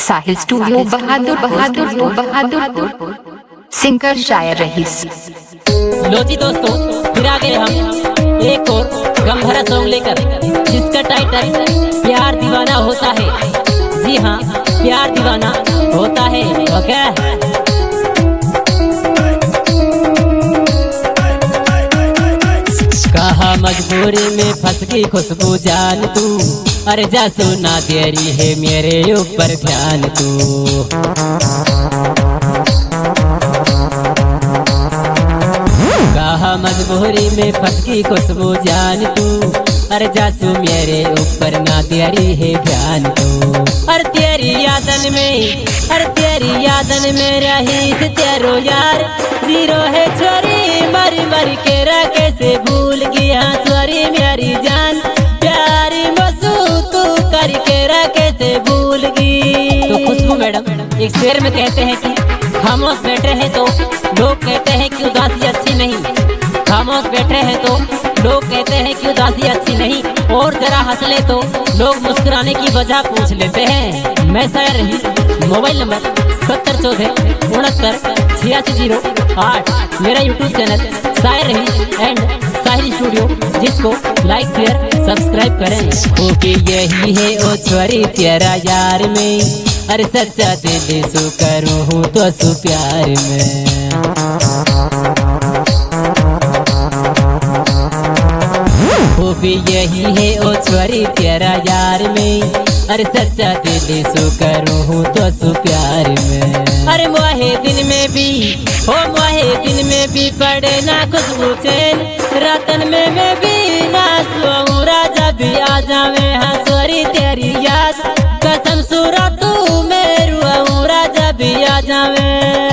साहिल studio Bahadurpur singer शायर रईस। लो जी दोस्तों, फिर आ गए हम एक और गम भरा सॉन्ग लेकर, जिसका टाइटल प्यार दीवाना होता है। जी हाँ, प्यार दीवाना होता है। ओके, कहा मजबूरी में फंस गई खुशबू जान तू, अरे जा सुना तेरी है मेरे ऊपर ध्यान तू। कहा मजबूरी में फंस गई खुशबू जान तू, अरे जा सु मेरे ऊपर ना तेरी है ध्यान तू। अरे तेरी यादन में, अरे तेरी यादन में रही से तेरो यार, जीरो है छोरी मरी मरी के कैसे भूल गया छोरी मेरी जान, प्यारी मसू तू करके कैसे भूल गई। तो खुशबू मैडम एक शेर में कहते हैं कि खामोश बैठे हैं तो लोग कहते हैं कि उदासी अच्छी नहीं, खामोश बैठे हैं तो लोग कहते हैं कि उदासी अच्छी नहीं, और जरा हंस ले तो लोग मुस्कुराने की वजह पूछ लेते हैं। मैं शायर रईस, मोबाइल नंबर 7014698608, मेरा यूट्यूब चैनल शायर रईस एंड शायरी स्टूडियो, जिसको लाइक शेयर सब्सक्राइब करें। खूबी यही है ओ छोरी तेरा यार में, अरे सच्चा दिल सु करूँ हूँ तो सु प्यार में। खूबी यही है ओ छोरी तेरा यार में, अरे सच्चा दिल सु करूँ हूँ तो सु प्यार में। अरे मोहे दिन में भी, हो मोहे दिन में भी पड़े ना खुशबू चैन, रातन में मैं भी ना सोऊं राजा भी आ जावे हंसोरी तेरी याद, कसम सूरा तू मेरू राजा भी आ जावे।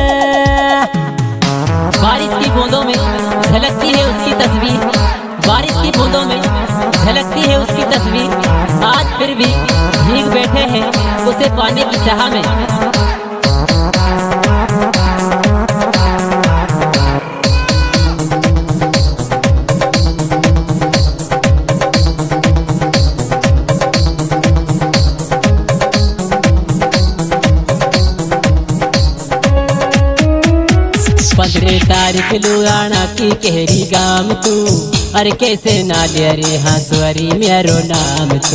बारिश की बूंदों में झलकती है उसकी तस्वीर, बारिश की बूंदों में झलकती है उसकी तस्वीर, आज फिर भी भीग बैठे हैं उसे पाने की चाह में। तारीख लुआना की कहरी गाम तू, अरे कैसे ना ले रे हंसवरी मेरो नाम तू।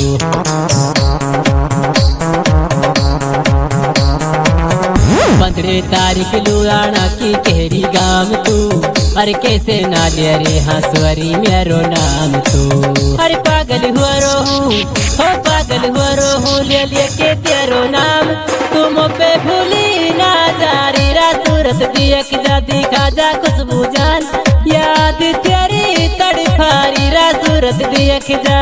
15 तारीख लुआना की कहरी गाम तू, अरे कैसे ना ले रे हंसवरी मेरो नाम तू। अरे पागल हुआ रोहू, हो पागल हुआ रोहू ले के तेरो नाम, तुम पे भूली ना जा रे सूरत दियक जा दिखा जा खुशबू जान, याद तेरी तड़फारी रा सूरत दियक जा।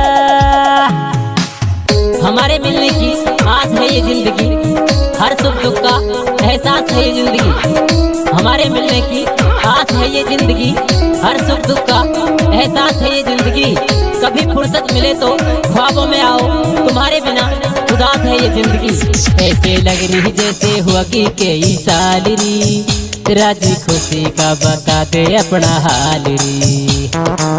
हमारे मिलने की आस है ये जिंदगी, हर सुख दुख का एहसास है ये जिंदगी। हमारे मिलने की आस है ये जिंदगी, हर सुख दुख का एहसास है ये जिंदगी। कभी फुर्सत मिले तो ख्वाबों में आओ, तुम्हारे बिना उदास है ये जिंदगी। ऐसे लग रही जैसे हुआ कि कई साल री, राजी खुशी का बता दे अपना हाल री।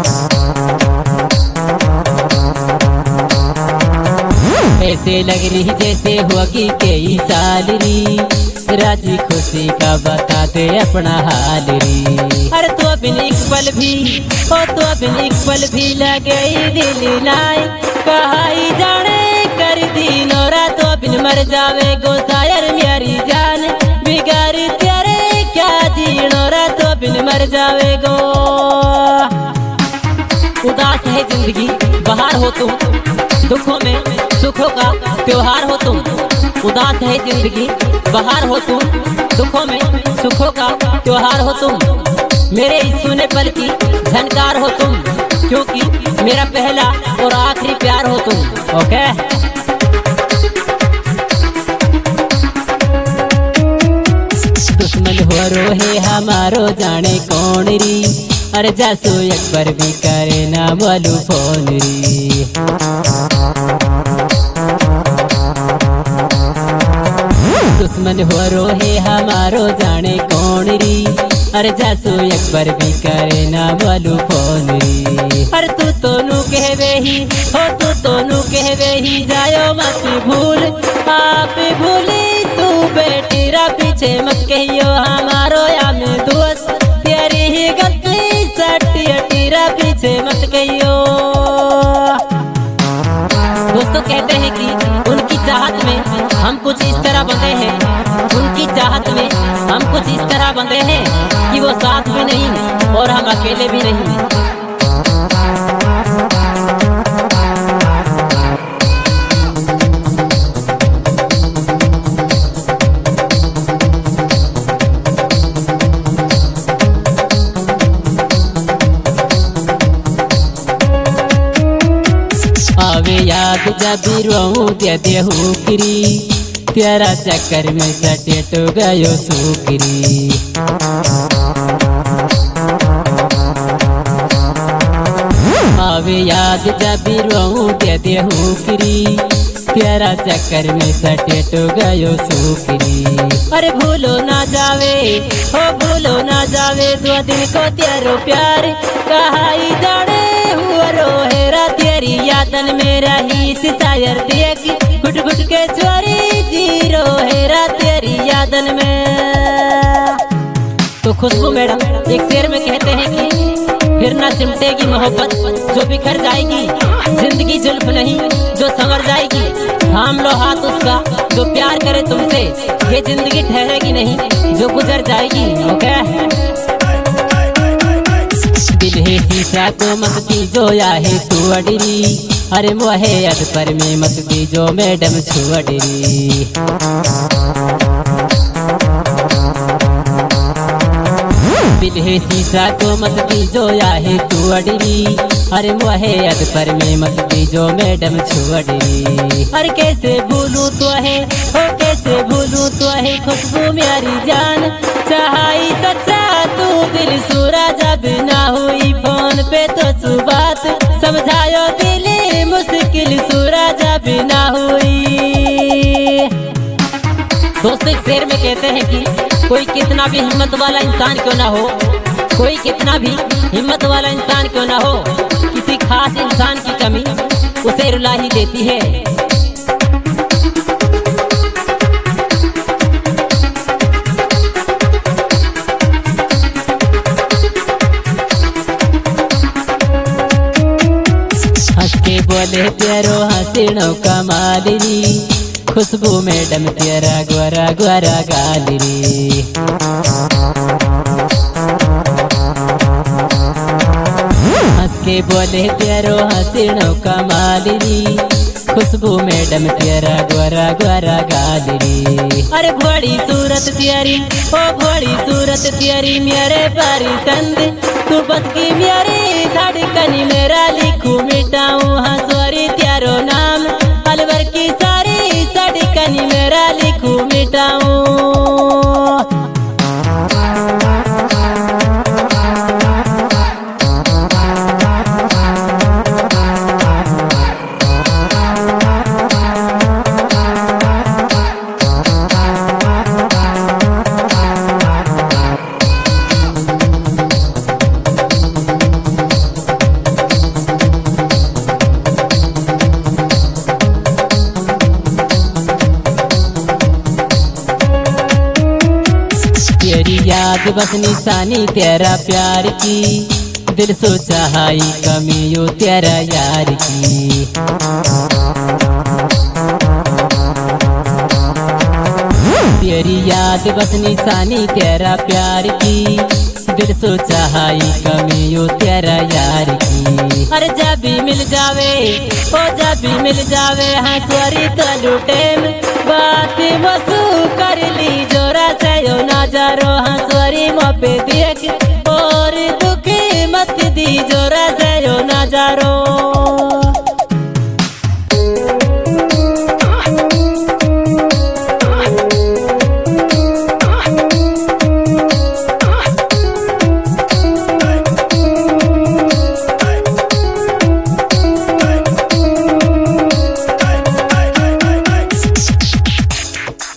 ऐसे लग रही जैसे हुआ कि कई साल री, राजी खुशी का बता दे अपना हाल री। अरे तो बिन एक पल भी, ओ तो बिन एक पल भी लगे दिल नाई, कहाई जाने कर दी नोरा तो बिन मर जावे गो शायर मेरी जान, बिगाड़ तेरे क्या जी नोरा तो बिन मर जावे गो। उदास है जिंदगी बहार हो तुम, दुखों में सुखों का त्योहार हो तुम। उदास है जिंदगी बहार हो तुम, दुखों में सुखों का त्योहार हो तुम। मेरे इस सुने पल की झनकार हो तुम, क्योंकि मेरा पहला और आखिरी प्यार हो तुम। ओके, दुश्मन हो रोहे हमारो जाने कौन री, अरे जासू एक बार भी करे ना बोलू फोन री। दुश्मन हो रोहे हमारो जाने कौन री, अरे जासू एक बार भी करे ना बोलू फोन री। अरे तू तो नू कहवे ही, हो तू तो नू कहवे ही, जायो मत भूल आप पीछे मत कहियो हमारो या में दोस्त, तेरी ही गलती सटी तेरा पीछे मत कहियो। दोस्तों कहते हैं कि उनकी चाहत में हम कुछ इस तरह बंधे हैं, उनकी चाहत में हम कुछ इस तरह बंधे हैं कि वो साथ भी नहीं और हम अकेले भी नहीं। आवे याद जब रोऊं दे देहू किरी, तेरा चक्कर में सटे तो गयो सुकरी। आवे याद जब रोऊं दे देहू किरी, तेरा चक्कर में सटे तो गयो सुकरी। अरे भूलो ना जावे हो भूलो ना जावे, 2 दिन को तेरो प्यार कहाई जाने हुआ रोहेरा, तेरी यादन में रही शायर देख घुट घुट के चोरी जीरो हेरा, तेरी यादन में। तो खुशबू मैडम एक शेर में कहते हैं कि फिर ना सिमटेगी मोहब्बत जो बिखर जाएगी, जिंदगी जुल्फ नहीं जो संवर जाएगी, थाम लो हाथ उसका जो प्यार करे तुमसे, ये जिंदगी ठहरेगी नहीं जो गुजर जाएगी। ओके दिल है शीशा को मत जो आहे तू अडरी, अरे मोहे अद पर में मत जो मैडम छुअडरी। दिल है शीशा को मत जो आहे तू अडरी, अरे मोहे अद पर में मत जो मैडम छुअडरी। अरे कैसे भूलूं तो है ओ कैसे भूलूं तो है खुशबू मेरी जान, चाहाई सच्चा तू दिल सूरा जब ना हुई फोन पे तो सुबात, समझायो दिल मुश्किल सूरा जब ना हुई। दोस्तों एक शेर में कहते हैं कि कोई कितना भी हिम्मत वाला इंसान क्यों ना हो, कोई कितना भी हिम्मत वाला इंसान क्यों ना हो, किसी खास इंसान की कमी उसे रुला ही देती है। हंस के बोले प्यारो हसीनो कमाली, खुशबू मैडम तेरा ग्वारा ग्वारा गाली। हंस के बोले प्यारो हसीनो कमाली, खुशबू मैडम तेरा ग्वारा ग्वारा गाली। अरे बड़ी सूरत तेरी ओ बड़ी सूरत तेरी मेरे पारी संद, तू बस की मेरी धड़कन मेरा लिखूं मिटाऊं हंसवारी तेरो नाम, अलवर की सारी धड़कन मेरा लिखूं मिटाऊं। तेरी याद बस निशानी तेरा प्यार की, दिल सोचा हाई कमी यो तेरा यार की। तेरी याद बस निशानी तेरा प्यार की, दिल सोचा हाई कमी यो तेरा यार की। अरे जब भी मिल जावे ओ जब भी मिल जावे हंसवारी तो लूटे बात वसू कर ली जोरा से यो नजारो हंसवारी पे देख और दुखी मत दी जोरा से यो नजारो।